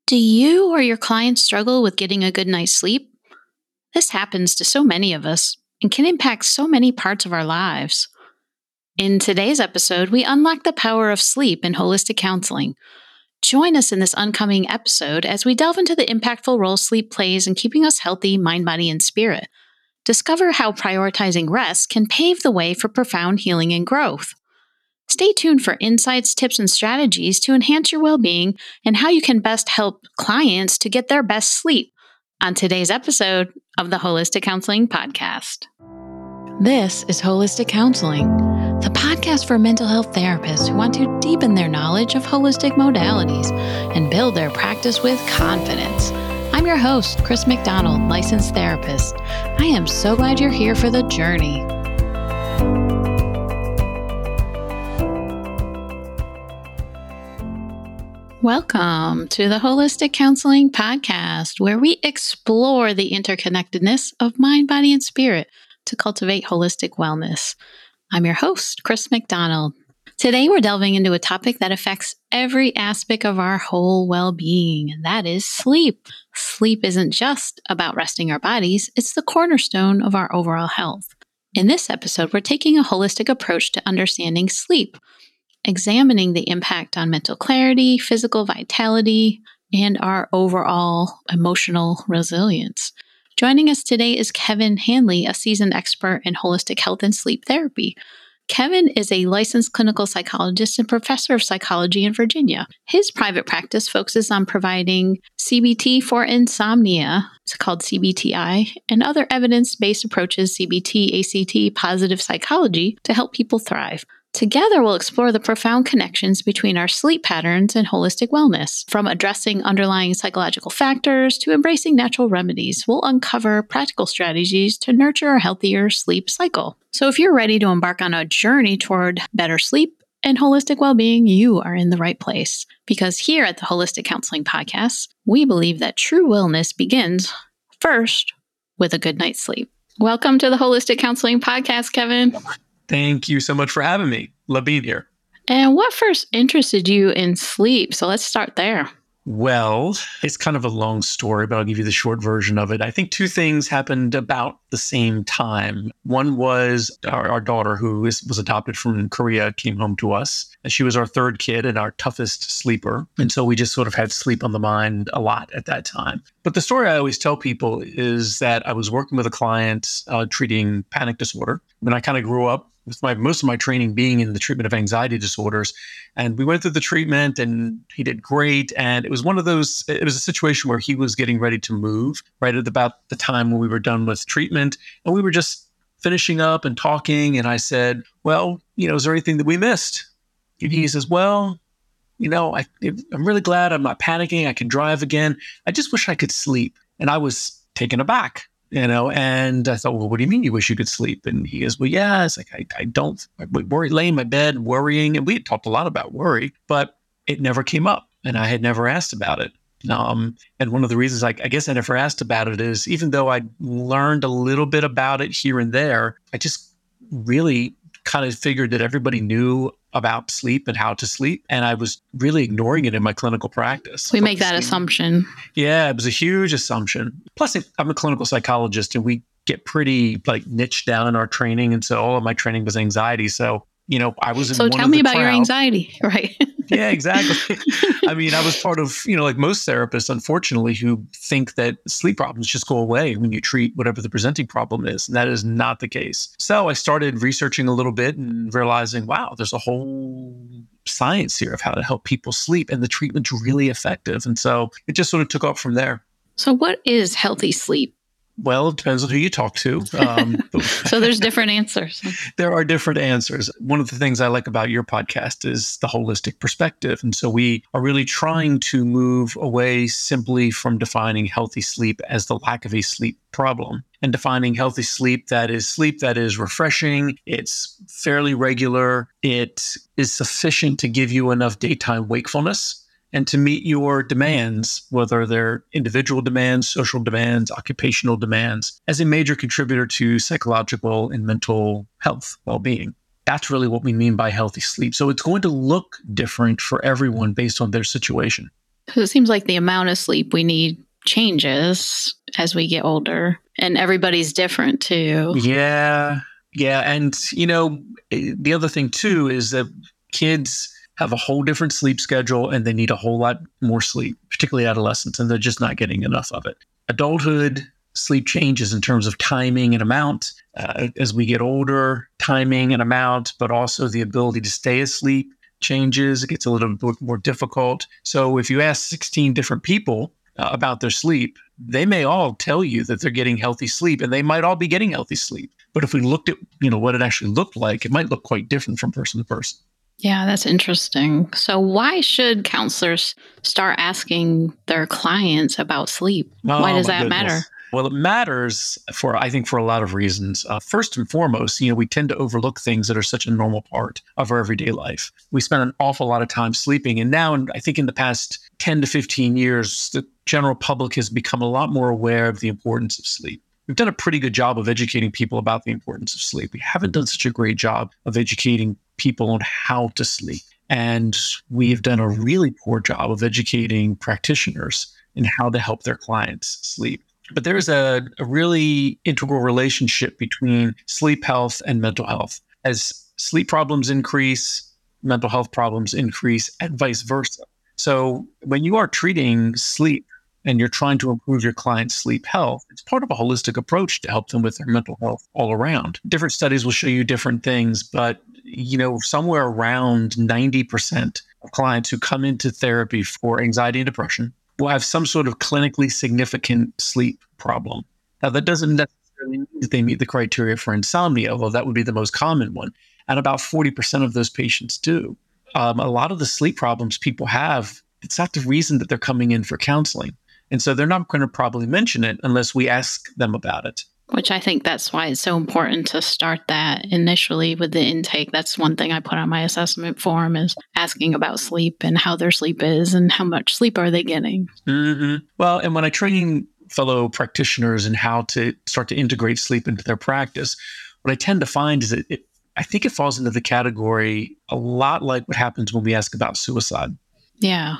Do you or your clients struggle with getting a good night's sleep? This happens to so many of us and can impact so many parts of our lives. In today's episode, we unlock the power of sleep in holistic counseling. Join us in this oncoming episode as we delve into the impactful role sleep plays in keeping us healthy, mind, body, and spirit. Discover how prioritizing rest can pave the way for profound healing and growth. Stay tuned for insights, tips, and strategies to enhance your well-being and how you can best help clients to get their best sleep on today's episode of the Holistic Counseling Podcast. This is Holistic Counseling, the podcast for mental health therapists who want to deepen their knowledge of holistic modalities and build their practice with confidence. I'm your host, Chris McDonald, licensed therapist. I am so glad you're here for the journey. Welcome to the Holistic Counseling Podcast, where we explore the interconnectedness of mind, body, and spirit to cultivate holistic wellness. I'm your host, Chris McDonald. Today, we're delving into a topic that affects every aspect of our whole well-being, and that is sleep. Sleep isn't just about resting our bodies, it's the cornerstone of our overall health. In this episode, we're taking a holistic approach to understanding sleep, examining the impact on mental clarity, physical vitality, and our overall emotional resilience. Joining us today is Kevin Hanley, a seasoned expert in holistic health and sleep therapy. Kevin is a licensed clinical psychologist and professor of psychology in Virginia. His private practice focuses on providing CBT for insomnia, it's called CBTI, and other evidence-based approaches, CBT, ACT, positive psychology, to help people thrive. Together, we'll explore the profound connections between our sleep patterns and holistic wellness. From addressing underlying psychological factors to embracing natural remedies, we'll uncover practical strategies to nurture a healthier sleep cycle. So if you're ready to embark on a journey toward better sleep and holistic well-being, you are in the right place. Because here at the Holistic Counseling Podcast, we believe that true wellness begins first with a good night's sleep. Welcome to the Holistic Counseling Podcast, Kevin. Thank you so much for having me. Love being here. And what first interested you in sleep? So let's start there. Well, it's kind of a long story, but I'll give you the short version of it. I think two things happened about the same time. One was our daughter, who was adopted from Korea, came home to us. And she was our third kid and our toughest sleeper. And so we just sort of had sleep on the mind a lot at that time. But the story I always tell people is that I was working with a client treating panic disorder. When I kind of grew up, with most of my training being in the treatment of anxiety disorders. And we went through the treatment and he did great. And it was it was a situation where he was getting ready to move right at about the time when we were done with treatment. And we were just finishing up and talking. And I said, well, is there anything that we missed? And he says, well, I'm really glad I'm not panicking. I can drive again. I just wish I could sleep. And I was taken aback. And I thought, well, what do you mean you wish you could sleep? And he goes, well, yeah, it's like, I worry, lay in my bed worrying. And we had talked a lot about worry, but it never came up and I had never asked about it. And one of the reasons I guess I never asked about it is even though I learned a little bit about it here and there, I just really kind of figured that everybody knew about sleep and how to sleep. And I was really ignoring it in my clinical practice. We make that assumption. Yeah, it was a huge assumption. Plus, I'm a clinical psychologist and we get pretty niche down in our training. And so all of my training was anxiety. So, I was in So one tell of me the about crowd. your anxiety, right? Yeah, exactly. I mean, I was part of, like most therapists, unfortunately, who think that sleep problems just go away when you treat whatever the presenting problem is. And that is not the case. So I started researching a little bit and realizing, wow, there's a whole science here of how to help people sleep. And the treatment's really effective. And so it just sort of took off from there. So what is healthy sleep? Well, it depends on who you talk to. So there's different answers. There are different answers. One of the things I like about your podcast is the holistic perspective. And so we are really trying to move away simply from defining healthy sleep as the lack of a sleep problem and defining healthy sleep that is refreshing, it's fairly regular, it is sufficient to give you enough daytime wakefulness and to meet your demands, whether they're individual demands, social demands, occupational demands, as a major contributor to psychological and mental health, well-being. That's really what we mean by healthy sleep. So it's going to look different for everyone based on their situation. 'Cause it seems like the amount of sleep we need changes as we get older, and everybody's different too. Yeah. Yeah. And, the other thing too is that kids have a whole different sleep schedule and they need a whole lot more sleep, particularly adolescents, and they're just not getting enough of it. Adulthood, sleep changes in terms of timing and amount. As we get older, timing and amount, but also the ability to stay asleep changes. It gets a little bit more difficult. So if you ask 16 different people about their sleep, they may all tell you that they're getting healthy sleep, and they might all be getting healthy sleep. But if we looked at, what it actually looked like, it might look quite different from person to person. Yeah, that's interesting. So why should counselors start asking their clients about sleep? Why does that matter? Well, it matters I think, for a lot of reasons. First and foremost, we tend to overlook things that are such a normal part of our everyday life. We spend an awful lot of time sleeping. And now, I think in the past 10 to 15 years, the general public has become a lot more aware of the importance of sleep. We've done a pretty good job of educating people about the importance of sleep. We haven't done such a great job of educating people on how to sleep. And we've done a really poor job of educating practitioners in how to help their clients sleep. But there is a really integral relationship between sleep health and mental health. As sleep problems increase, mental health problems increase, and vice versa. So when you are treating sleep and you're trying to improve your client's sleep health, it's part of a holistic approach to help them with their mental health all around. Different studies will show you different things, but somewhere around 90% of clients who come into therapy for anxiety and depression will have some sort of clinically significant sleep problem. Now, that doesn't necessarily mean that they meet the criteria for insomnia, although that would be the most common one. And about 40% of those patients do. A lot of the sleep problems people have, it's not the reason that they're coming in for counseling. And so they're not going to probably mention it unless we ask them about it. Which I think that's why it's so important to start that initially with the intake. That's one thing I put on my assessment form, is asking about sleep and how their sleep is and how much sleep are they getting. Mm-hmm. Well, and when I train fellow practitioners in how to start to integrate sleep into their practice, what I tend to find is that I think it falls into the category a lot like what happens when we ask about suicide. Yeah.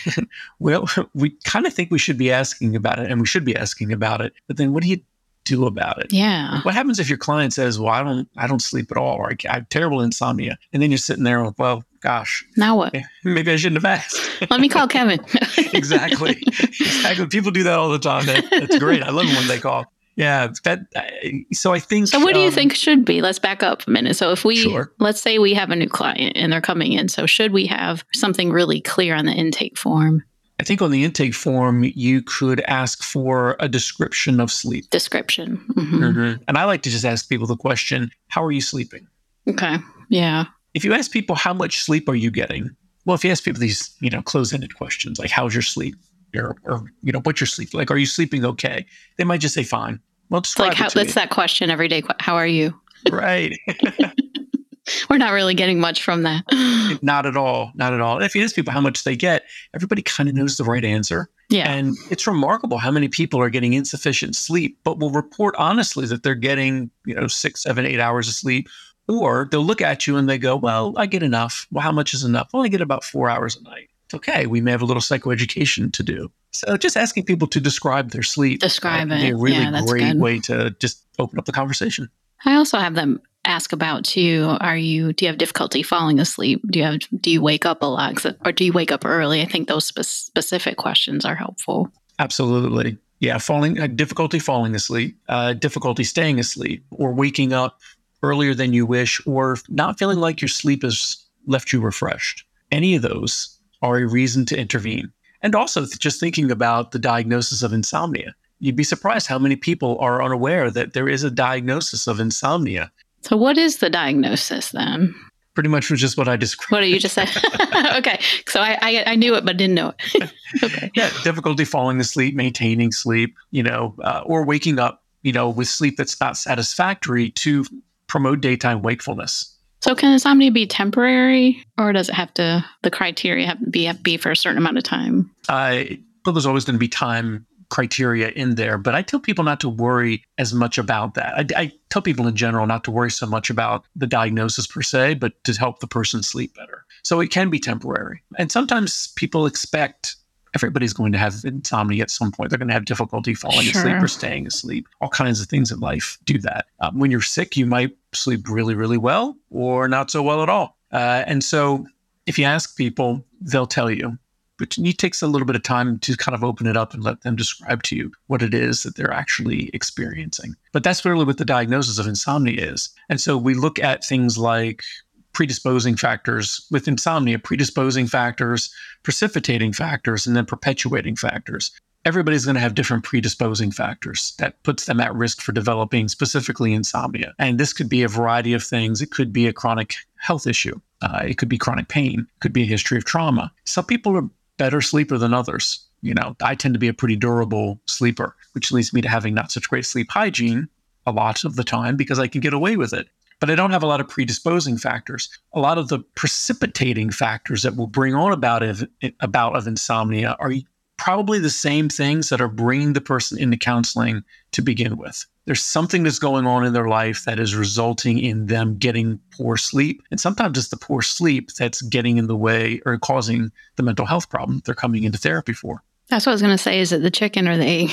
Well, we kind of think we should be asking about it, and we should be asking about it. But then what do you do about it? Yeah. What happens if your client says, well, I don't sleep at all, or I have terrible insomnia? And then you're sitting there with, well, gosh. Now what? Maybe I shouldn't have asked. Let me call Kevin. Exactly. People do that all the time. That's great. I love it when they call. Yeah. So I think. So what do you think should be? Let's back up a minute. So if let's say we have a new client and they're coming in. So should we have something really clear on the intake form? I think on the intake form, you could ask for a description of sleep. Description. Mm-hmm. Mm-hmm. And I like to just ask people the question, how are you sleeping? Okay. Yeah. If you ask people, how much sleep are you getting? Well, if you ask people these, close-ended questions, like how's your sleep? Or what's your sleep like? Are you sleeping okay? They might just say fine. Well, describe it to that's me. that question every day. How are you? Right. We're not really getting much from that. Not at all. Not at all. And if you ask people how much they get, everybody kind of knows the right answer. Yeah. And it's remarkable how many people are getting insufficient sleep, but will report honestly that they're getting, 6, 7, 8 hours of sleep. Or they'll look at you and they go, well, I get enough. Well, how much is enough? Well, I get about 4 hours a night. It's okay. We may have a little psychoeducation to do. So just asking people to describe their sleep. Describe it. Be a really great good way to just open up the conversation. I also have them ask about too, do you have difficulty falling asleep? Do you wake up a lot? Or do you wake up early? I think those specific questions are helpful. Absolutely. Yeah. Difficulty falling asleep, difficulty staying asleep, or waking up earlier than you wish, or not feeling like your sleep has left you refreshed. Any of those are a reason to intervene. And also just thinking about the diagnosis of insomnia. You'd be surprised how many people are unaware that there is a diagnosis of insomnia. So what is the diagnosis then? Pretty much was just what I described. What did you just say? Okay. So I knew it, but didn't know it. Okay. Yeah. Difficulty falling asleep, maintaining sleep, or waking up, with sleep that's not satisfactory to promote daytime wakefulness. So can insomnia be temporary, or does it have to, the criteria have to be for a certain amount of time? Well, there's always going to be time criteria in there, but I tell people not to worry as much about that. I tell people in general not to worry so much about the diagnosis per se, but to help the person sleep better. So it can be temporary. And sometimes people expect Everybody's going to have insomnia at some point. They're going to have difficulty falling asleep or staying asleep. All kinds of things in life do that. When you're sick, you might sleep really, really well or not so well at all. And so if you ask people, they'll tell you. But it takes a little bit of time to kind of open it up and let them describe to you what it is that they're actually experiencing. But that's really what the diagnosis of insomnia is. And so we look at things like predisposing factors with insomnia, predisposing factors, precipitating factors, and then perpetuating factors. Everybody's going to have different predisposing factors that puts them at risk for developing specifically insomnia. And this could be a variety of things. It could be a chronic health issue. It could be chronic pain. It could be a history of trauma. Some people are better sleeper than others. I tend to be a pretty durable sleeper, which leads me to having not such great sleep hygiene a lot of the time because I can get away with it. But I don't have a lot of predisposing factors. A lot of the precipitating factors that will bring on about of insomnia are probably the same things that are bringing the person into counseling to begin with. There's something that's going on in their life that is resulting in them getting poor sleep. And sometimes it's the poor sleep that's getting in the way or causing the mental health problem they're coming into therapy for. That's what I was going to say. Is it the chicken or the egg?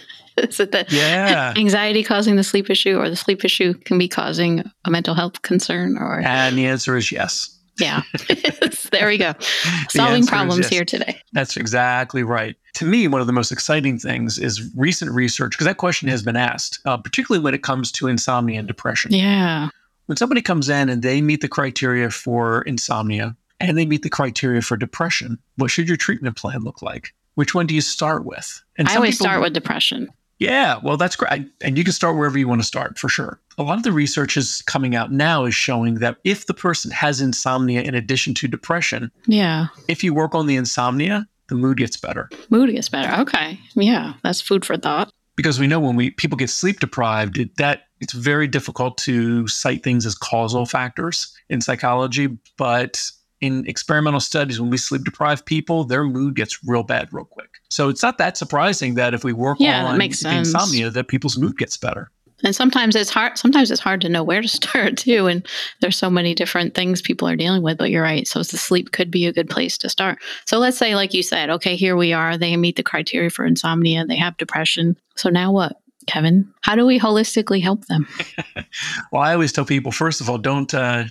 Is it the anxiety causing the sleep issue, or the sleep issue can be causing a mental health concern? And the answer is yes. Yeah. There we go. Solving problems here today. That's exactly right. To me, one of the most exciting things is recent research, because that question has been asked, particularly when it comes to insomnia and depression. Yeah. When somebody comes in and they meet the criteria for insomnia and they meet the criteria for depression, what should your treatment plan look like? Which one do you start with? And I always start with depression. Yeah, well, that's great. And you can start wherever you want to start, for sure. A lot of the research is coming out now is showing that if the person has insomnia in addition to depression, if you work on the insomnia, the mood gets better. Mood gets better. Okay. Yeah, that's food for thought. Because we know when people get sleep deprived, it's very difficult to cite things as causal factors in psychology. But in experimental studies, when we sleep deprived people, their mood gets real bad real quick. So it's not that surprising that if we work on insomnia, that people's mood gets better. And sometimes it's hard. Sometimes it's hard to know where to start too. And there's so many different things people are dealing with. But you're right. So the sleep could be a good place to start. So let's say, like you said, okay, here we are. They meet the criteria for insomnia. They have depression. So now what, Kevin? How do we holistically help them? Well, I always tell people, first of all, don't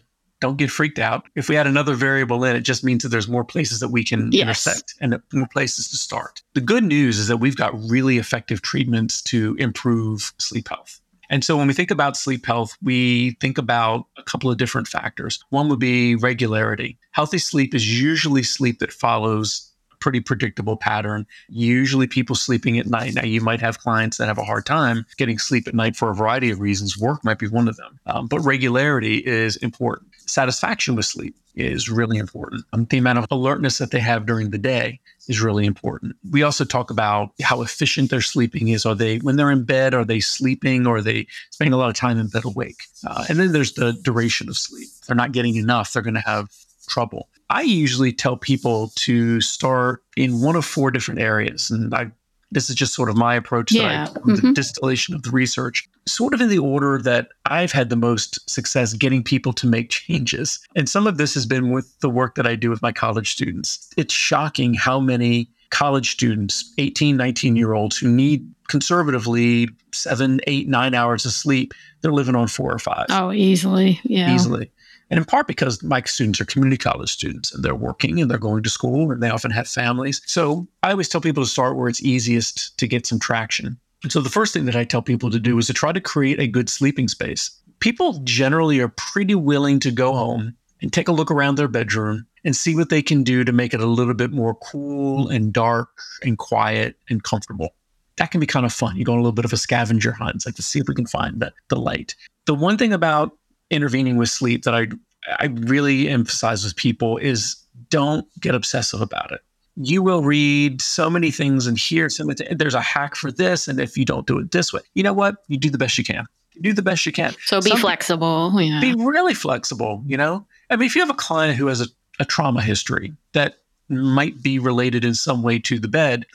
get freaked out. If we add another variable in, it just means that there's more places that we can intersect and more places to start. The good news is that we've got really effective treatments to improve sleep health. And so when we think about sleep health, we think about a couple of different factors. One would be regularity. Healthy sleep is usually sleep that follows a pretty predictable pattern. Usually people sleeping at night. Now, you might have clients that have a hard time getting sleep at night for a variety of reasons. Work might be one of them. But regularity is important. Satisfaction with sleep is really important. The amount of alertness that they have during the day is really important. We also talk about how efficient their sleeping is. When they're in bed, are they sleeping, or are they spending a lot of time in bed awake? And then there's the duration of sleep. If they're not getting enough, they're going to have trouble. I usually tell people to start in one of four different areas. And this is just sort of my approach the distillation of the research, sort of in the order that I've had the most success getting people to make changes. And some of this has been with the work that I do with my college students. It's shocking how many college students, 18, 19-year-olds who need conservatively 7, 8, 9 hours of sleep, they're living on 4 or 5. Oh, easily. Yeah. Easily. And in part because my students are community college students and they're working and they're going to school and they often have families. So I always tell people to start where it's easiest to get some traction. And so the first thing that I tell people to do is to try to create a good sleeping space. People generally are pretty willing to go home and take a look around their bedroom and see what they can do to make it a little bit more cool and dark and quiet and comfortable. That can be kind of fun. You go on a little bit of a scavenger hunt. It's like to see if we can find the light. The one thing about intervening with sleep that I really emphasize with people is don't get obsessive about it. You will read so many things and hear there's a hack for this, and if you don't do it this way, you know what? You do the best you can. You do the best you can. So be flexible. Yeah. Be really flexible, I mean, if you have a client who has a trauma history that might be related in some way to the bed,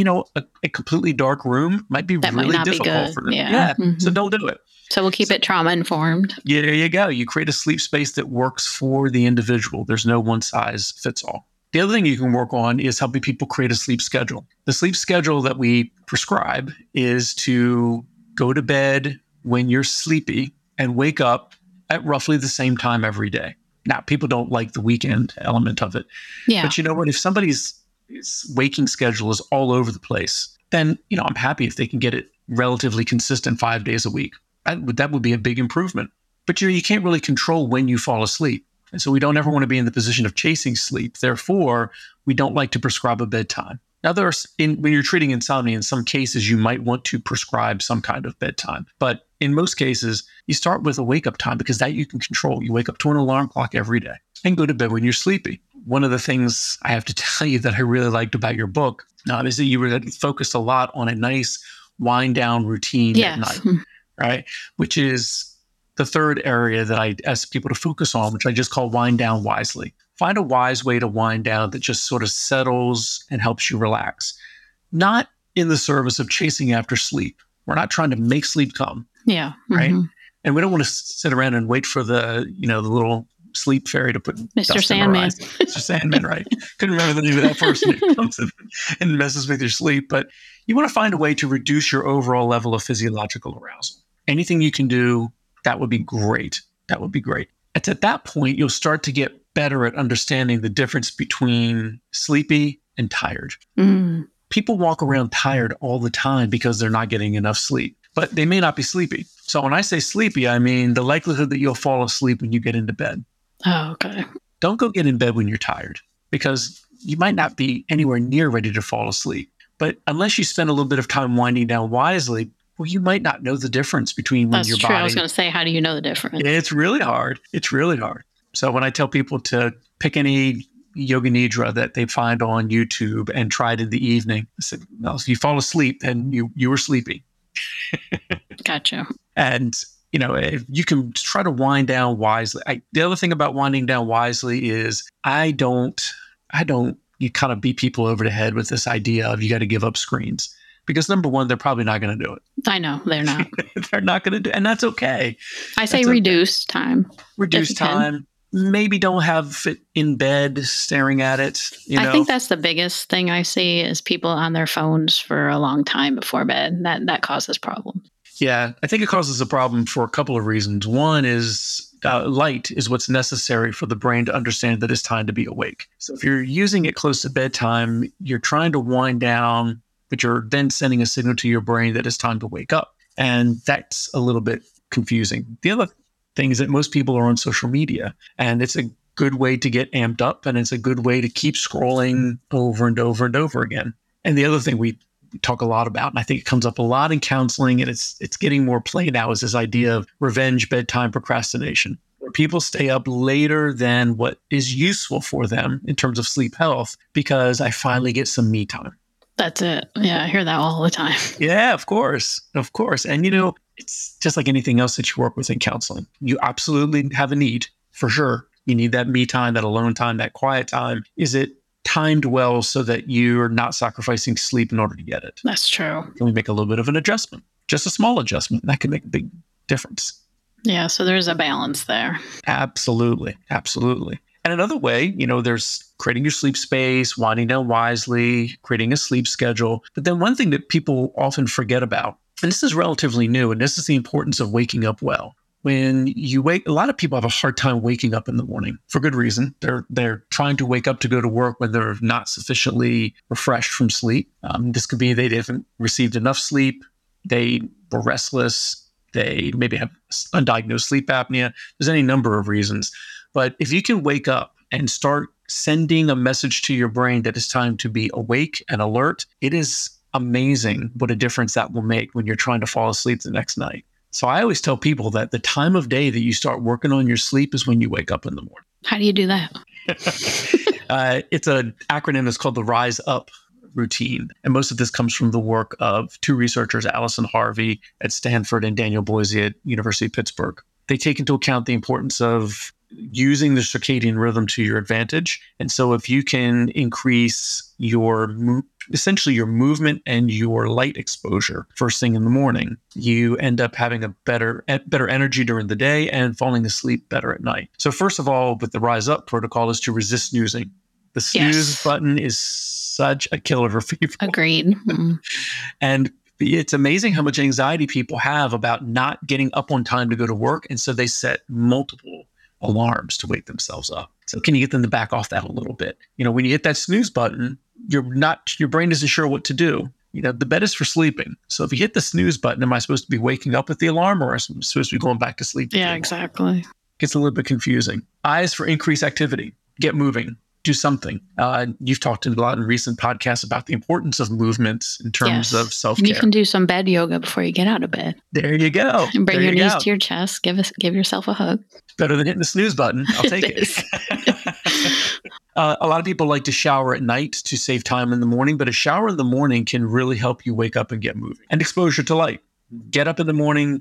a completely dark room might be really difficult for them. Yeah. Mm-hmm. So don't do it. So we'll keep it trauma informed. Yeah, there you go. You create a sleep space that works for the individual. There's no one size fits all. The other thing you can work on is helping people create a sleep schedule. The sleep schedule that we prescribe is to go to bed when you're sleepy and wake up at roughly the same time every day. Now, people don't like the weekend element of it. Yeah. But you know what? If somebody's waking schedule is all over the place, then, I'm happy if they can get it relatively consistent 5 days a week. That would be a big improvement. But you can't really control when you fall asleep. And so we don't ever want to be in the position of chasing sleep. Therefore, we don't like to prescribe a bedtime. Now, when you're treating insomnia, in some cases, you might want to prescribe some kind of bedtime. But in most cases, you start with a wake-up time because that you can control. You wake up to an alarm clock every day and go to bed when you're sleepy. One of the things I have to tell you that I really liked about your book is that you were focused a lot on a nice wind-down routine at night, right? Which is the third area that I ask people to focus on, which I just call wind down wisely. Find a wise way to wind down that just sort of settles and helps you relax. Not in the service of chasing after sleep. We're not trying to make sleep come. Yeah. Right. And we don't want to sit around and wait for the little sleep fairy to put Mr. Sandman. Mr. Sandman, right? Couldn't remember the name of that person who comes in and messes with your sleep. But you want to find a way to reduce your overall level of physiological arousal. Anything you can do, that would be great. That would be great. It's at that point, you'll start to get better at understanding the difference between sleepy and tired. People walk around tired all the time because they're not getting enough sleep, but they may not be sleepy. So when I say sleepy, I mean the likelihood that you'll fall asleep when you get into bed. Oh, okay. Don't go get in bed when you're tired because you might not be anywhere near ready to fall asleep. But unless you spend a little bit of time winding down wisely, well, you might not know the difference between when your body... That's true. I was going to say, how do you know the difference? It's really hard. It's really hard. So when I tell people to pick any yoga nidra that they find on YouTube and try it in the evening, I said, well, if you fall asleep, then you were sleepy. Gotcha. And, if you can try to wind down wisely. The other thing about winding down wisely is you kind of beat people over the head with this idea of you got to give up screens. Because number one, they're probably not going to do it. I know, they're not. They're not going to do it. And that's okay. I say reduce time. Reduce time. Maybe don't have it in bed staring at it. I think that's the biggest thing I see is people on their phones for a long time before bed. That causes problems. Yeah, I think it causes a problem for a couple of reasons. One is light is what's necessary for the brain to understand that it's time to be awake. So if you're using it close to bedtime, you're trying to wind down, but you're then sending a signal to your brain that it's time to wake up. And that's a little bit confusing. The other thing is that most people are on social media, and it's a good way to get amped up, and it's a good way to keep scrolling over and over and over again. And the other thing we talk a lot about, and I think it comes up a lot in counseling, and it's getting more play now, is this idea of revenge bedtime procrastination, where people stay up later than what is useful for them in terms of sleep health because I finally get some me time. That's it. Yeah, I hear that all the time. Yeah, of course. Of course. And, it's just like anything else that you work with in counseling. You absolutely have a need, for sure. You need that me time, that alone time, that quiet time. Is it timed well so that you're not sacrificing sleep in order to get it? That's true. Can we make a little bit of an adjustment? Just a small adjustment. That can make a big difference. Yeah, so there's a balance there. Absolutely. Absolutely. And another way, there's creating your sleep space, winding down wisely, creating a sleep schedule. But then one thing that people often forget about, and this is relatively new, and this is the importance of waking up well. When you wake, a lot of people have a hard time waking up in the morning for good reason. They're trying to wake up to go to work when they're not sufficiently refreshed from sleep. This could be they haven't received enough sleep, they were restless, they maybe have undiagnosed sleep apnea. There's any number of reasons. But if you can wake up and start sending a message to your brain that it's time to be awake and alert, it is amazing what a difference that will make when you're trying to fall asleep the next night. So I always tell people that the time of day that you start working on your sleep is when you wake up in the morning. How do you do that? It's an acronym that's called the Rise Up routine. And most of this comes from the work of two researchers, Allison Harvey at Stanford and Daniel Boise at University of Pittsburgh. They take into account the importance of using the circadian rhythm to your advantage. And so if you can increase essentially your movement and your light exposure first thing in the morning, you end up having a better energy during the day and falling asleep better at night. So first of all, with the Rise Up protocol is to resist snoozing. The snooze Yes. button is such a killer for people. Agreed. And it's amazing how much anxiety people have about not getting up on time to go to work. And so they set multiple alarms to wake themselves up. So can you get them to back off that a little bit? When you hit that snooze button, your brain isn't sure what to do. The bed is for sleeping. So if you hit the snooze button, am I supposed to be waking up with the alarm, or am I supposed to be going back to sleep? Yeah, exactly. Gets a little bit confusing. I is for increased activity. Get moving. Do something. You've talked a lot in recent podcasts about the importance of movement in terms of self-care. You can do some bed yoga before you get out of bed. There you go. And bring your knees to your chest. Give yourself a hug. Better than hitting the snooze button. I'll take it. A lot of people like to shower at night to save time in the morning, but a shower in the morning can really help you wake up and get moving. And exposure to light. Get up in the morning.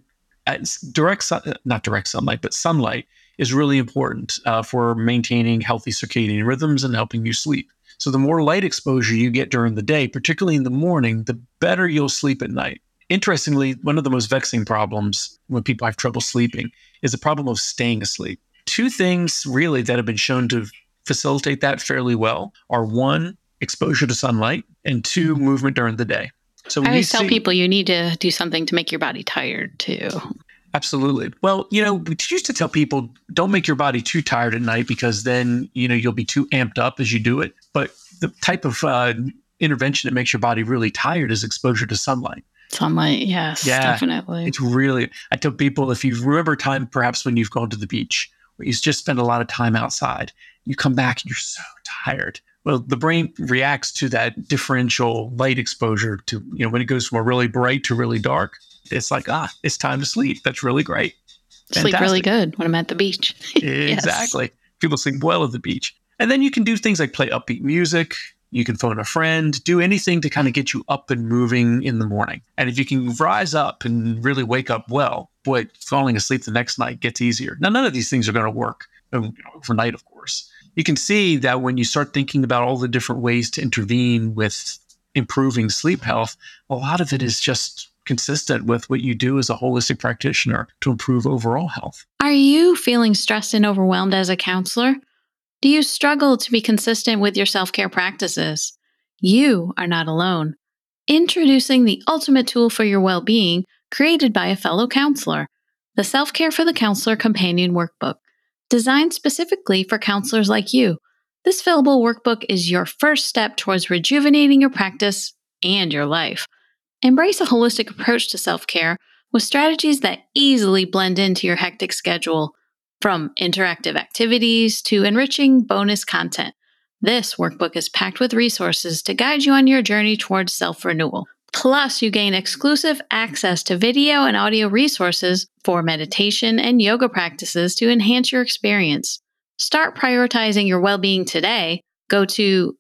Not direct sunlight, but sunlight is really important for maintaining healthy circadian rhythms and helping you sleep. So the more light exposure you get during the day, particularly in the morning, the better you'll sleep at night. Interestingly, one of the most vexing problems when people have trouble sleeping is the problem of staying asleep. Two things really that have been shown to facilitate that fairly well are one, exposure to sunlight, and two, movement during the day. So I always tell people you need to do something to make your body tired too. Absolutely. Well, we used to tell people don't make your body too tired at night because then, you'll be too amped up as you do it. But the type of intervention that makes your body really tired is exposure to sunlight. Sunlight, yes, definitely. It's really, I tell people if you remember time perhaps when you've gone to the beach, where you just spend a lot of time outside, you come back and you're so tired. Well, the brain reacts to that differential light exposure to, when it goes from a really bright to really dark. It's like, it's time to sleep. That's really great. Sleep really good when I'm at the beach. Exactly. Yes. People sleep well at the beach. And then you can do things like play upbeat music. You can phone a friend, do anything to kind of get you up and moving in the morning. And if you can rise up and really wake up well, boy, falling asleep the next night gets easier. Now, none of these things are going to work overnight, of course. You can see that when you start thinking about all the different ways to intervene with improving sleep health, a lot of it is just consistent with what you do as a holistic practitioner to improve overall health. Are you feeling stressed and overwhelmed as a counselor? Do you struggle to be consistent with your self-care practices? You are not alone. Introducing the ultimate tool for your well-being, created by a fellow counselor, the Self-Care for the Counselor Companion Workbook, designed specifically for counselors like you. This fillable workbook is your first step towards rejuvenating your practice and your life. Embrace a holistic approach to self-care with strategies that easily blend into your hectic schedule, from interactive activities to enriching bonus content. This workbook is packed with resources to guide you on your journey towards self-renewal. Plus, you gain exclusive access to video and audio resources for meditation and yoga practices to enhance your experience. Start prioritizing your well-being today. Go to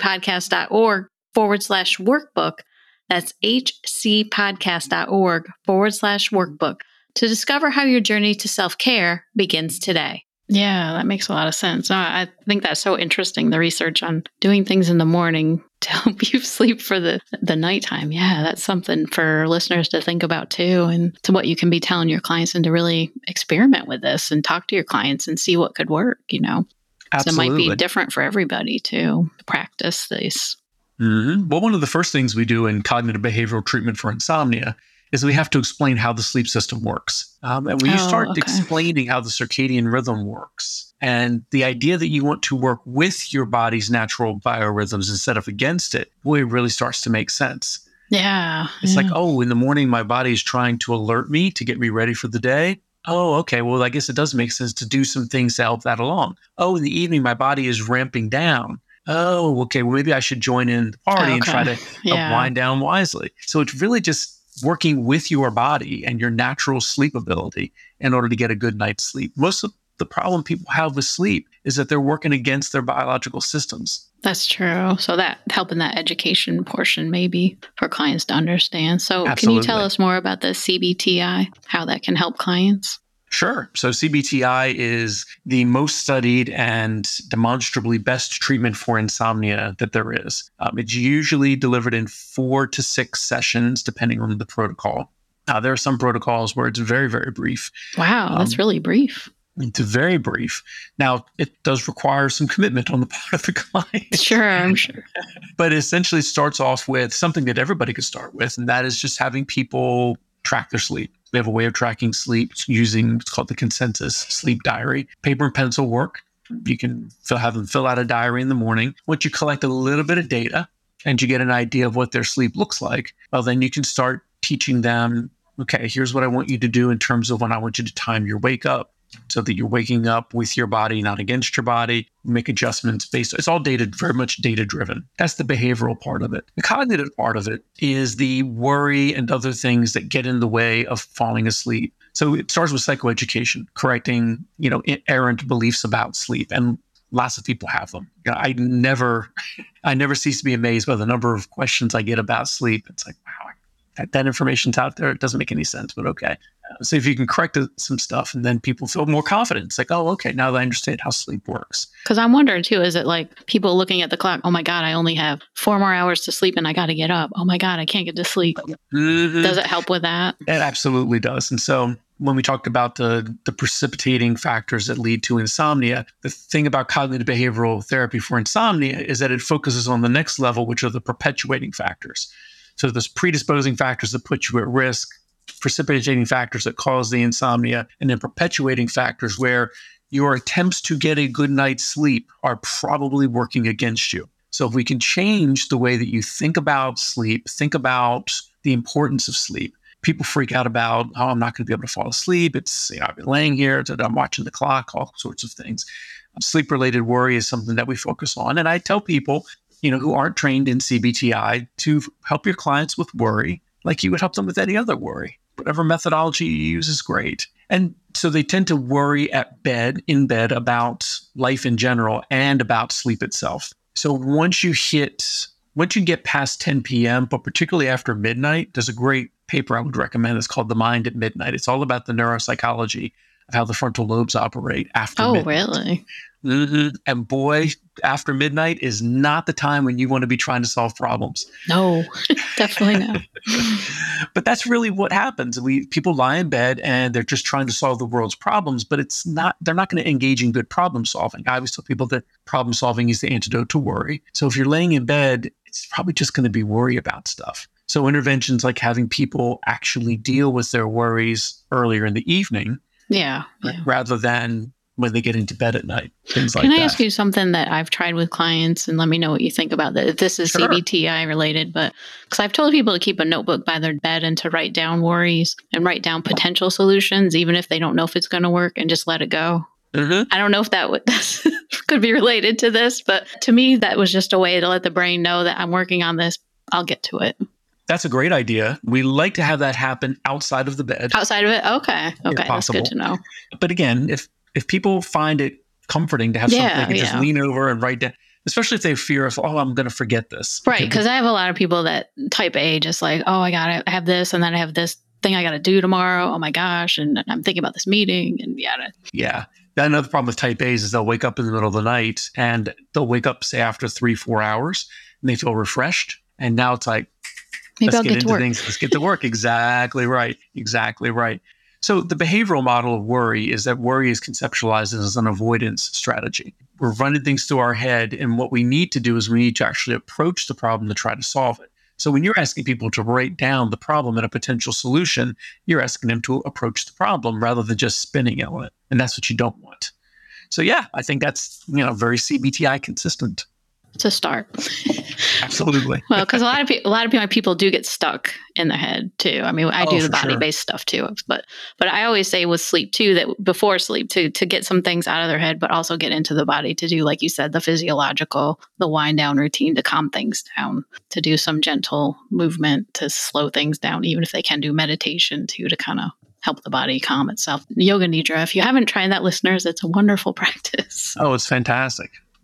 hcpodcast.org/workbook. That's hcpodcast.org/workbook to discover how your journey to self-care begins today. Yeah, that makes a lot of sense. I think that's so interesting, the research on doing things in the morning to help you sleep for the nighttime. Yeah, that's something for listeners to think about too, and to what you can be telling your clients, and to really experiment with this and talk to your clients and see what could work, Absolutely. So it might be different for everybody to practice this. Mm-hmm. Well, one of the first things we do in cognitive behavioral treatment for insomnia is we have to explain how the sleep system works. And when you start explaining how the circadian rhythm works, and the idea that you want to work with your body's natural biorhythms instead of against it, boy, it really starts to make sense. Yeah. It's like, in the morning, my body is trying to alert me to get me ready for the day. Oh, okay. Well, I guess it does make sense to do some things to help that along. Oh, in the evening, my body is ramping down. Oh, okay. Well, maybe I should join in the party and try to help wind down wisely. So it's really just working with your body and your natural sleep ability in order to get a good night's sleep. Most of the problem people have with sleep is that they're working against their biological systems. That's true. So that helping that education portion maybe for clients to understand. So Absolutely. Can you tell us more about the CBTI, how that can help clients? Sure. So CBTI is the most studied and demonstrably best treatment for insomnia that there is. It's usually delivered in 4 to 6 sessions, depending on the protocol. There are some protocols where it's very, very brief. Wow, that's really brief. It's very brief. Now, it does require some commitment on the part of the client. Sure, I'm sure. But it essentially starts off with something that everybody could start with, and that is just having people track their sleep. We have a way of tracking sleep using what's called the Consensus Sleep Diary. Paper and pencil work. You can have them fill out a diary in the morning. Once you collect a little bit of data and you get an idea of what their sleep looks like, well, then you can start teaching them, okay, here's what I want you to do in terms of when I want you to time your wake up, so that you're waking up with your body, not against your body, make adjustments based. It's all data, very much data driven. That's the behavioral part of it. The cognitive part of it is the worry and other things that get in the way of falling asleep. So it starts with psychoeducation, correcting, errant beliefs about sleep. And lots of people have them. I never cease to be amazed by the number of questions I get about sleep. It's like, wow, that information's out there. It doesn't make any sense, but okay. So if you can correct some stuff, and then people feel more confident. It's like, oh, okay, now that I understand how sleep works. Because I'm wondering too, is it like people looking at the clock? Oh my God, I only have 4 more hours to sleep and I got to get up. Oh my God, I can't get to sleep. Mm-hmm. Does it help with that? It absolutely does. And so when we talked about the precipitating factors that lead to insomnia, the thing about cognitive behavioral therapy for insomnia is that it focuses on the next level, which are the perpetuating factors. So there's predisposing factors that put you at risk, precipitating factors that cause the insomnia, and then perpetuating factors where your attempts to get a good night's sleep are probably working against you. So if we can change the way that you think about sleep, think about the importance of sleep. People freak out about, oh, I'm not going to be able to fall asleep. It's, I've been laying here, I'm watching the clock, all sorts of things. Sleep-related worry is something that we focus on. And I tell people, who aren't trained in CBTI to help your clients with worry like you would help them with any other worry. Whatever methodology you use is great. And so they tend to worry in bed about life in general and about sleep itself. So once you get past 10 p.m., but particularly after midnight, there's a great paper I would recommend. It's called The Mind at Midnight. It's all about the neuropsychology of how the frontal lobes operate after midnight. Oh, really? Mm-hmm. And boy, after midnight is not the time when you want to be trying to solve problems. No, definitely not. But that's really what happens. People lie in bed and they're just trying to solve the world's problems, but they're not going to engage in good problem solving. I always tell people that problem solving is the antidote to worry. So if you're laying in bed, it's probably just going to be worry about stuff. So interventions like having people actually deal with their worries earlier in the evening, rather than when they get into bed at night, things like that. Can I ask you something that I've tried with clients, and let me know what you think about that? This is Sure. CBTI related, but because I've told people to keep a notebook by their bed and to write down worries and write down potential solutions, even if they don't know if it's going to work, and just let it go. Mm-hmm. I don't know if that could be related to this, but to me, that was just a way to let the brain know that I'm working on this. I'll get to it. That's a great idea. We like to have that happen outside of the bed. Outside of it? Okay. That's good to know. But again, if people find it comforting to have something they can just lean over and write down, especially if they fear of, I'm going to forget this. Right. Because I have a lot of people that type A, just like, I have this, and then I have this thing I got to do tomorrow. Oh my gosh. And I'm thinking about this meeting and yada. Yeah. Another problem with type A's is they'll wake up in the middle of the night, and they'll wake up, say, after 3-4 hours, and they feel refreshed. And now it's like, maybe let's I'll get get to into work. things. Let's get to work. Exactly right. Exactly right. So the behavioral model of worry is that worry is conceptualized as an avoidance strategy. We're running things through our head, and what we need to do is we need to actually approach the problem to try to solve it. So when you're asking people to write down the problem and a potential solution, you're asking them to approach the problem rather than just spinning on it. And that's what you don't want. So yeah, I think that's, very CBTI consistent. To start. Absolutely. Well, because a lot of people do get stuck in the head too. I mean, I do the body-based stuff too, but I always say with sleep too, that before sleep to get some things out of their head, but also get into the body to do, like you said, the physiological, the wind down routine to calm things down, to do some gentle movement to slow things down, even if they can do meditation too, to kind of help the body calm itself. Yoga Nidra, if you haven't tried that, listeners, it's a wonderful practice. Oh, it's fantastic.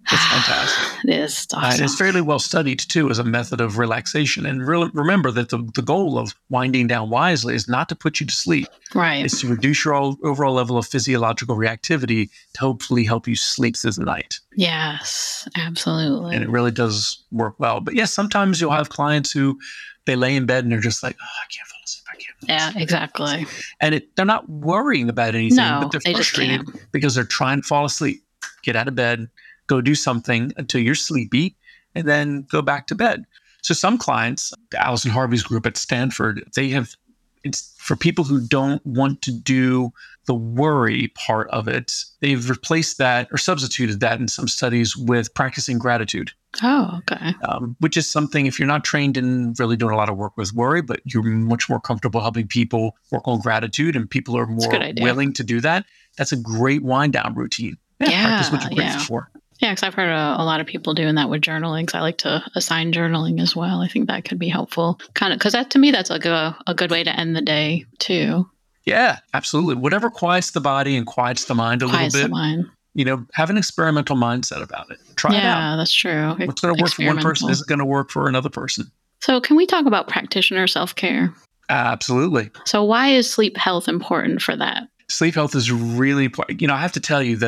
It's fantastic. It is. It's awesome. And it's fairly well studied, too, as a method of relaxation. And remember that the goal of winding down wisely is not to put you to sleep. Right. It's to reduce your overall level of physiological reactivity to hopefully help you sleep through the night. Yes, absolutely. And it really does work well. But yes, sometimes you'll have clients who they lay in bed and they're just like, oh, I can't fall asleep. I can't fall asleep. Yeah, exactly. And they're not worrying about anything, No, but they're they just frustrated can't. because they're trying to fall asleep. Get out of bed, go do something until you're sleepy, and then go back to bed. So some clients, Allison Harvey's group at Stanford, it's for people who don't want to do the worry part of it. They've replaced that or substituted that in some studies with practicing gratitude. Oh, okay. Which is something, if you're not trained in really doing a lot of work with worry, but you're much more comfortable helping people work on gratitude and people are more willing to do that, that's a great wind down routine. Practice what you're grateful for. Yeah, because I've heard a lot of people doing that with journaling. So I like to assign journaling as well. I think that could be helpful. Kind of, because to me, that's like a good way to end the day too. Yeah, absolutely. Whatever quiets the body and quiets the mind a little bit. The mind. Have an experimental mindset about it. Try it out. Yeah, that's true. What's going to work for one person isn't going to work for another person. So can we talk about practitioner self-care? Absolutely. So why is sleep health important for that? Sleep health is really important. I have to tell you that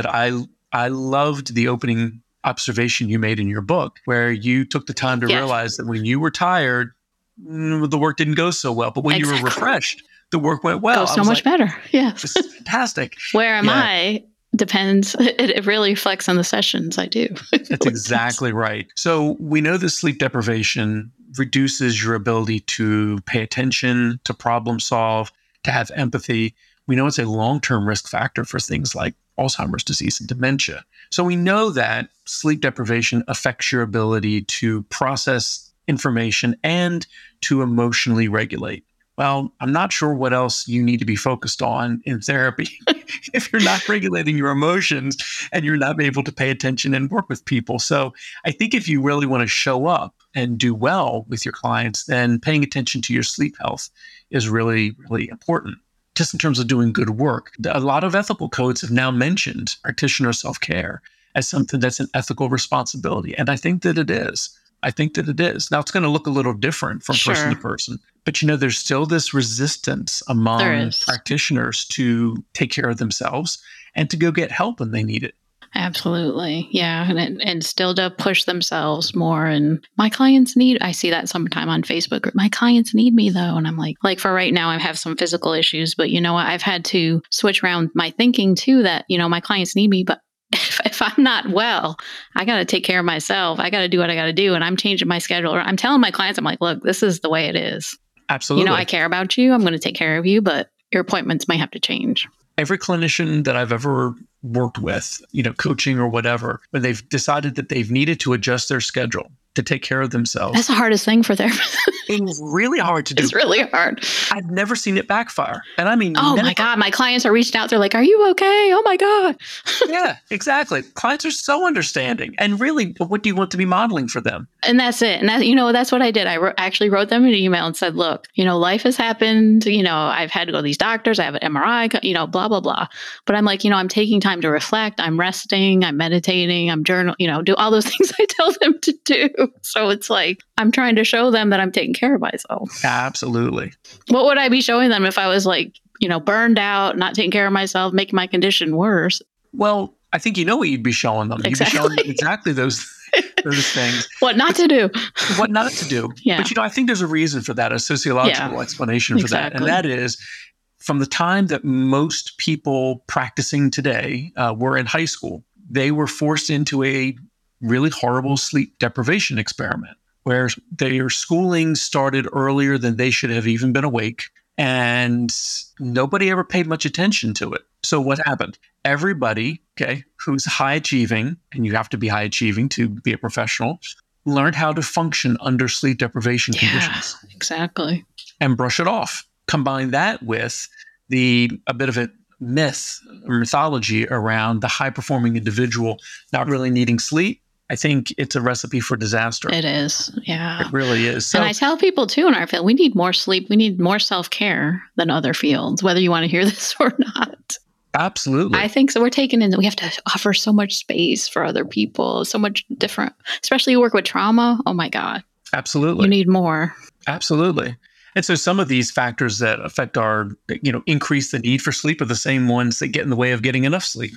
I loved the opening observation you made in your book, where you took the time to realize that when you were tired, the work didn't go so well. But when you were refreshed, the work went well. Goes so much better. Yes. It's fantastic. Where am I? Depends. It really reflects on the sessions I do. That's exactly right. So we know that sleep deprivation reduces your ability to pay attention, to problem solve, to have empathy. We know it's a long-term risk factor for things like Alzheimer's disease and dementia. So we know that sleep deprivation affects your ability to process information and to emotionally regulate. Well, I'm not sure what else you need to be focused on in therapy if you're not regulating your emotions and you're not able to pay attention and work with people. So I think if you really want to show up and do well with your clients, then paying attention to your sleep health is really, really important. Just in terms of doing good work, a lot of ethical codes have now mentioned practitioner self-care as something that's an ethical responsibility. And I think that it is. Now, it's going to look a little different from person to person. But, there's still this resistance among practitioners to take care of themselves and to go get help when they need it. Absolutely. Yeah. And still to push themselves more. And my clients I see that sometime on Facebook. My clients need me though. And I'm like for right now, I have some physical issues, but you know what? I've had to switch around my thinking too that, my clients need me, but if I'm not well, I got to take care of myself. I got to do what I got to do. And I'm changing my schedule. Or I'm telling my clients, I'm like, look, this is the way it is. Absolutely. I care about you. I'm going to take care of you, but your appointments might have to change. Every clinician that I've ever worked with, coaching or whatever, when they've decided that they've needed to adjust their schedule to take care of themselves. That's the hardest thing for therapists. It's really hard to do. It's really hard. I've never seen it backfire. And I mean, my God, my clients are reaching out. They're like, are you okay? Oh my God. Yeah, exactly. Clients are so understanding. And really, what do you want to be modeling for them? And that's it. And that's what I did. I actually wrote them an email and said, look, life has happened. I've had to go to these doctors. I have an MRI, blah, blah, blah. But I'm like, I'm taking time to reflect. I'm resting. I'm meditating. I'm journaling, do all those things I tell them to do. So it's like, I'm trying to show them that I'm taking care of myself. Absolutely. What would I be showing them if I was like, burned out, not taking care of myself, making my condition worse? Well, I think what you'd be showing them. Exactly. You'd be showing them exactly those things. What not to do. What not to do. Yeah. But, I think there's a reason for that, a sociological explanation for that. And that is, from the time that most people practicing today were in high school, they were forced into a really horrible sleep deprivation experiment where their schooling started earlier than they should have even been awake. And nobody ever paid much attention to it. So what happened? Everybody, who's high achieving, and you have to be high achieving to be a professional, learned how to function under sleep deprivation conditions. Exactly. And brush it off. Combine that with a bit of a myth or mythology around the high performing individual not really needing sleep. I think it's a recipe for disaster. It is. Yeah. It really is. So, and I tell people too in our field, we need more sleep. We need more self-care than other fields, whether you want to hear this or not. Absolutely. I think so. We're taken in that we have to offer so much space for other people, so much different, especially you work with trauma. Oh my God. Absolutely. You need more. Absolutely. And so some of these factors that affect our, increase the need for sleep are the same ones that get in the way of getting enough sleep.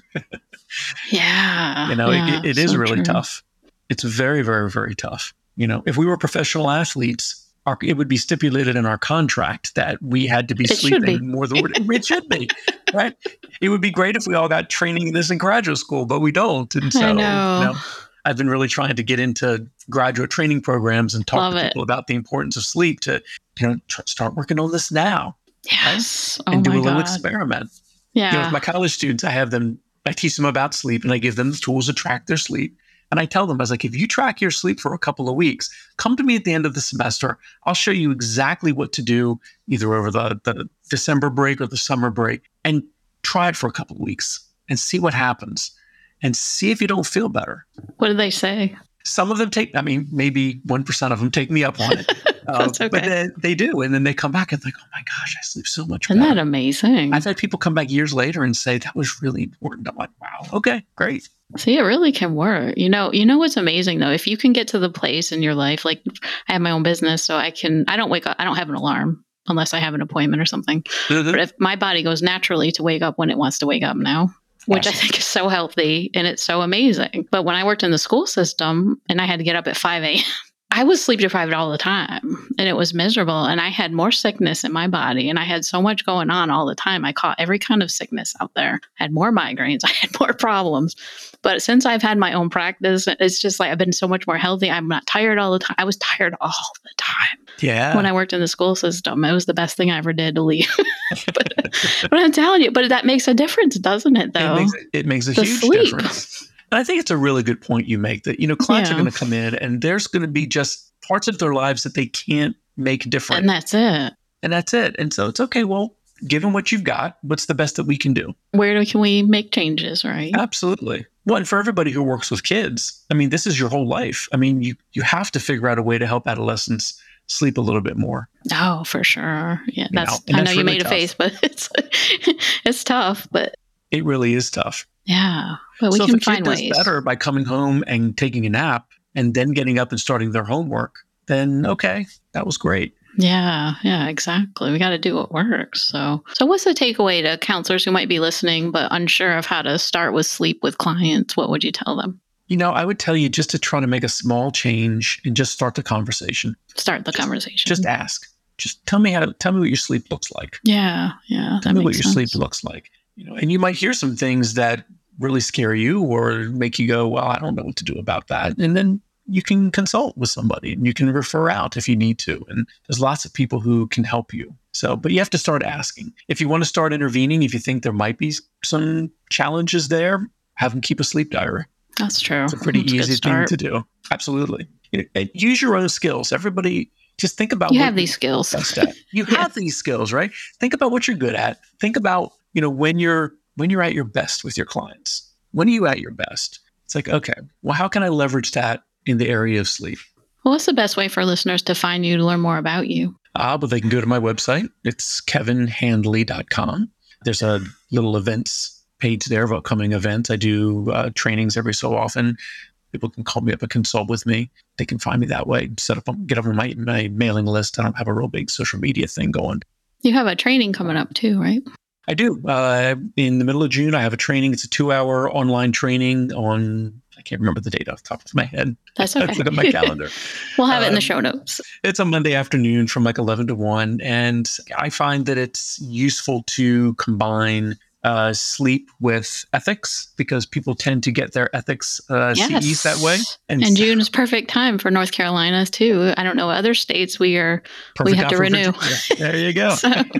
Yeah. It is so really true. tough. It's very, very, very tough. If we were professional athletes, it would be stipulated in our contract that we had to be sleeping more than it should be, right? It would be great if we all got training in this in graduate school, but we don't. And so, I know. I've been really trying to get into graduate training programs and talk to people about the importance of sleep to, start working on this now. Yes. Right? And do a little experiment. Yeah. With my college students, I teach them about sleep and I give them the tools to track their sleep. And I tell them, I was like, if you track your sleep for a couple of weeks, come to me at the end of the semester. I'll show you exactly what to do, either over the December break or the summer break, and try it for a couple of weeks and see what happens and see if you don't feel better. What do they say? Some of them maybe 1% of them take me up on it. That's okay. But they do. And then they come back and think, oh my gosh, I sleep so much better. Isn't that amazing? I've had people come back years later and say, that was really important. I'm like, wow, okay, great. See, it really can work. You know what's amazing though? If you can get to the place in your life, like I have my own business, so I don't wake up, I don't have an alarm unless I have an appointment or something. Mm-hmm. But if my body goes naturally to wake up when it wants to wake up now, which I think is so healthy and it's so amazing. But when I worked in the school system and I had to get up at 5 a.m., I was sleep deprived all the time and it was miserable. And I had more sickness in my body and I had so much going on all the time. I caught every kind of sickness out there. I had more migraines. I had more problems. But since I've had my own practice, it's just like I've been so much more healthy. I'm not tired all the time. I was tired all the time. Yeah. When I worked in the school system, it was the best thing I ever did to leave. but I'm telling you, but that makes a difference, doesn't it, though? It makes a huge difference. And I think it's a really good point you make that, clients are going to come in and there's going to be just parts of their lives that they can't make different. And that's it. And so it's okay. Well, given what you've got, what's the best that we can do? Where can we make changes, right? Absolutely. Well, and for everybody who works with kids, this is your whole life. You have to figure out a way to help adolescents sleep a little bit more. Oh, for sure. Yeah, I know you made a face, but it's tough, but it really is tough. Yeah, but we can find ways. If a kid does better by coming home and taking a nap and then getting up and starting their homework, then okay, that was great. Yeah, exactly. We got to do what works. So what's the takeaway to counselors who might be listening but unsure of how to start with sleep with clients? What would you tell them? I would tell you just to try to make a small change and just start the conversation. Just ask. Just tell me what your sleep looks like. Yeah. Tell me what your sleep looks like. And you might hear some things that really scare you or make you go, well, I don't know what to do about that. And then you can consult with somebody and you can refer out if you need to. And there's lots of people who can help you. But you have to start asking. If you want to start intervening, if you think there might be some challenges there, have them keep a sleep diary. That's true. It's a pretty easy thing to do. Absolutely. Use your own skills. Everybody, just think about you have these skills. You have these skills, right? Think about what you're good at. Think about, when you're at your best with your clients. When are you at your best? It's like, okay, well, how can I leverage that in the area of sleep? Well, what's the best way for listeners to find you, to learn more about you? But they can go to my website. It's kevinhandley.com. There's a little events page there of upcoming events. I do trainings every so often. People can call me up and consult with me. They can find me that way. Get up on my mailing list. I don't have a real big social media thing going. You have a training coming up too, right? I do. In the middle of June, I have a training. It's a 2-hour online training on, I can't remember the date off the top of my head. That's okay. Let's look at my calendar. We'll have it in the show notes. It's a Monday afternoon from 11 to 1. And I find that it's useful to combine sleep with ethics because people tend to get their ethics CEs that way. And June is perfect time for North Carolina too. I don't know other states we have to renew. There you go.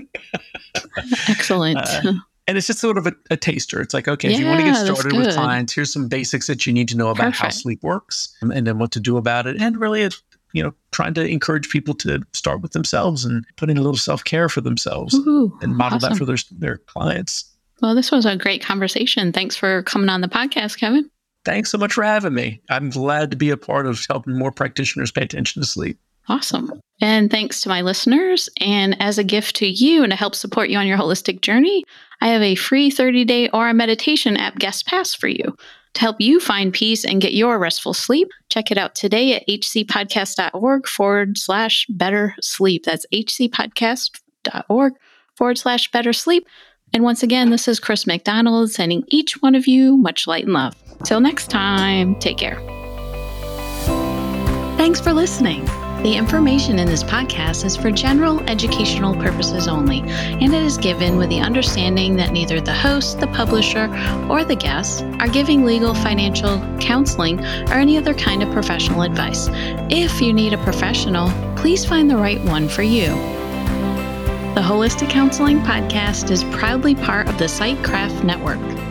Excellent. And it's just sort of a taster. It's like, okay, if you want to get started with clients, here's some basics that you need to know about how sleep works and then what to do about it. And really, trying to encourage people to start with themselves and put in a little self-care for themselves and model that for their clients. Well, this was a great conversation. Thanks for coming on the podcast, Kevin. Thanks so much for having me. I'm glad to be a part of helping more practitioners pay attention to sleep. Awesome. And thanks to my listeners. And as a gift to you and to help support you on your holistic journey, I have a free 30-day Aura meditation app guest pass for you. To help you find peace and get your restful sleep, check it out today at hcpodcast.org/better sleep. That's hcpodcast.org/better sleep. And once again, this is Chris McDonald sending each one of you much light and love. Till next time, take care. Thanks for listening. The information in this podcast is for general educational purposes only, and it is given with the understanding that neither the host, the publisher, or the guests are giving legal, financial, counseling, or any other kind of professional advice. If you need a professional, please find the right one for you. The Holistic Counseling Podcast is proudly part of the Sightcraft Network.